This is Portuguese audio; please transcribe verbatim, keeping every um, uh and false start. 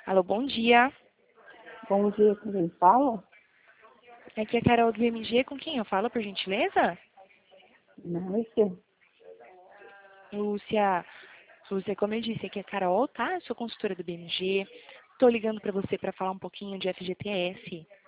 Alô, bom dia. Bom dia, com quem fala? Aqui é a Carol do M G. Com quem eu falo, por gentileza? Márcia. Lúcia. Lúcia, como eu disse, aqui é a Carol, tá? Eu sou consultora do B M G. Estou ligando para você para falar um pouquinho de F G T S.